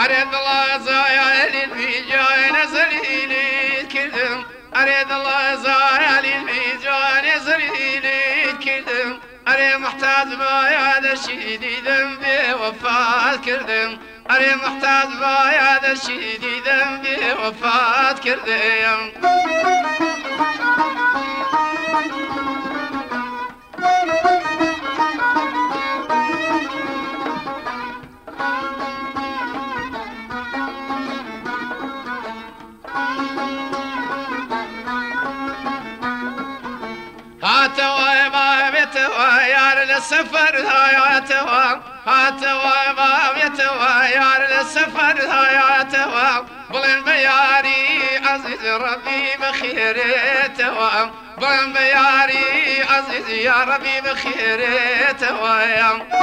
أريد الله زايا الفيجان زليلي كذم أريد الله زايا الفيجان زليلي كذم أريد محتاج بايا شيدي ذنبي وفاة كردم أريد محتاج بايا شيدي ذنبي وفاة كردم هاتوا بابتوا يار السفر هاتوا هاتوا بابتوا يار السفر هاتوا بلن بياري عزيز ربي بخيرتوا بلن بياري عزيز يا ربي بخيرتوا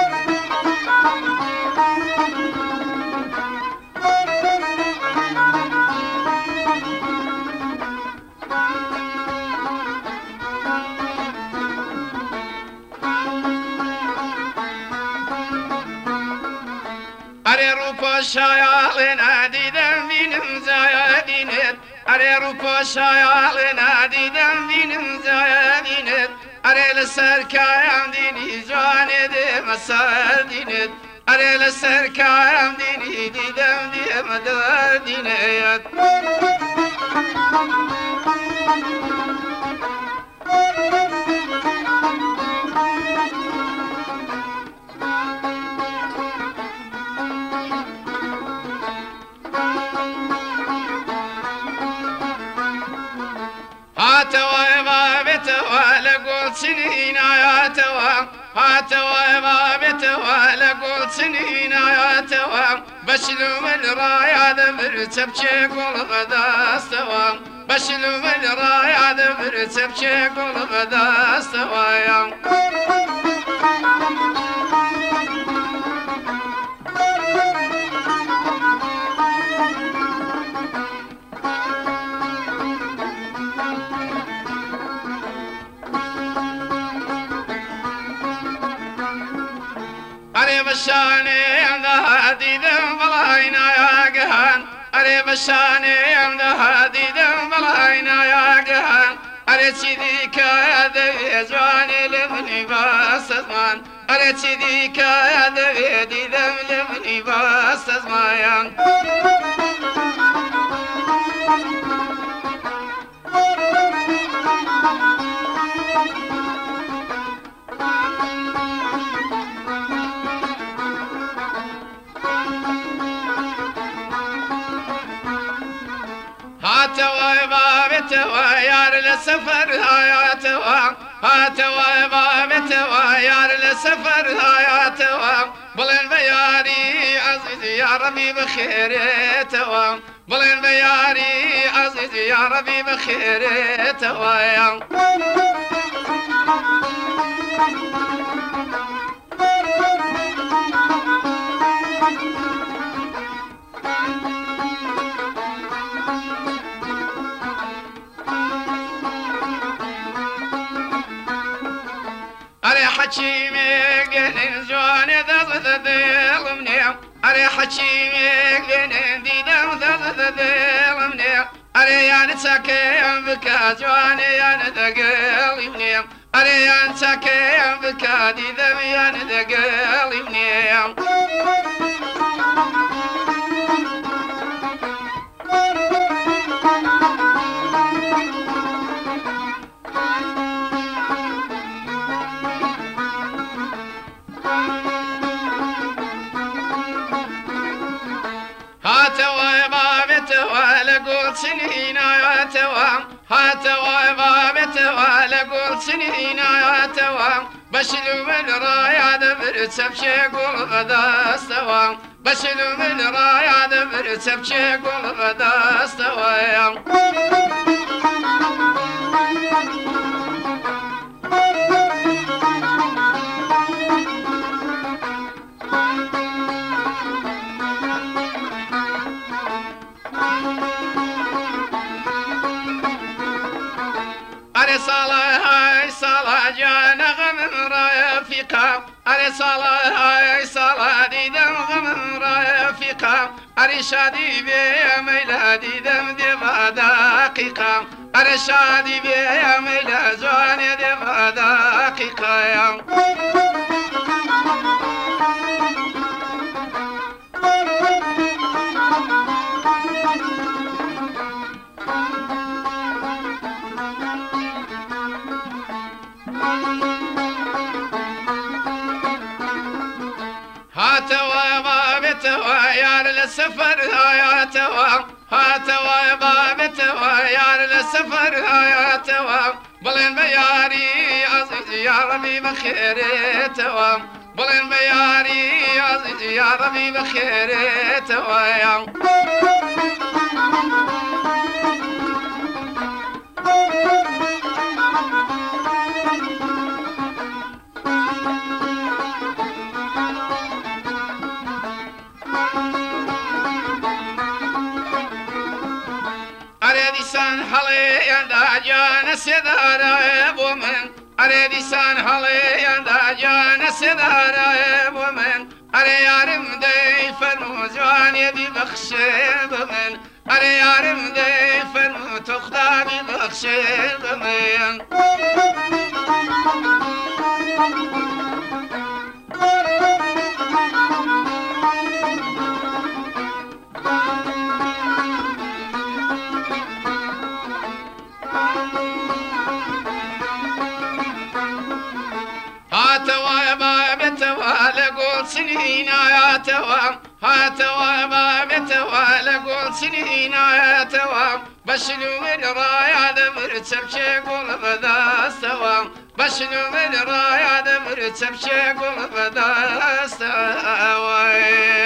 أري روبا شايالين عديدن بينم زايدينت أري روبا شايالين عديدن بينم زايدينت أري لسركايم ديني جواني دي مسادينت أري لسركايم ديني ديدم دي مدار دينيت هاتوا بابتوا لقول سنين هاتوا هاتوا بابتوا لقول سنين هاتوا بشلو من رايا ذبر تبكي قول غدا استوى بشلو من رايا ذبر تبكي قول غدا استوى أري بشاني عند هادي ذنب العينا يا جهان أري بشاني عند هادي ذنب العينا يا جهان أري تذيك يا ذي جواني لمني باس أزمان أري تذيك يا ذي ذنب لمني باس أزمان هاتوا بابتوا يار السفر هاتوا هاتوا بابتوا يار السفر هاتوا بلن بياري عزيز يا ربي بخيرتوا بلن بياري عزيز يا ربي بخيرتوا أري حكيمي قلن جواني ذا ذيل منيم أري حكيمي قلن دي ذا ذيل منيم أري يعني تاكيم بكا جواني يعني ذقيل منيم أري يعني تاكيم بكا دي ذا يعني ذقيل منيم هاتوا بابتوا لقول سنين هاتوا هاتوا بابتوا لقول سنين هاتوا بشلو من رايا ذبر تبكي قول غدا استوى بشلو من رايا ذبر تبكي قول غدا استوى أري صلاة صلاة دم غم رفيقا أري شادي بي ميلادي دم دبا دقيقة أري شادي بي ميلا زواني دبا دقيقة هاتوا بابتوا يا للسفر هاتوا هاتوا بابتوا يا للسفر هاتوا بلين بياري عزيز يا ربي بخير توا بلين بياري عزيز يا ربي بخير توا أريدسان حلي يندا جان سدار بومن أريدسان حلي يندا جان سدار بومن أري يارم دي فنوزوان يدي بخش بمن أري يارم دي فنو تخدا بخش بمن هاتوا بابتوا لقول سنين يا توا هاتوا بابتوا لقول سنين يا توا بشنو من رايا دمر تبشي قول بدا استوا بشنو من رايا دمر تبشي قول بدا استوا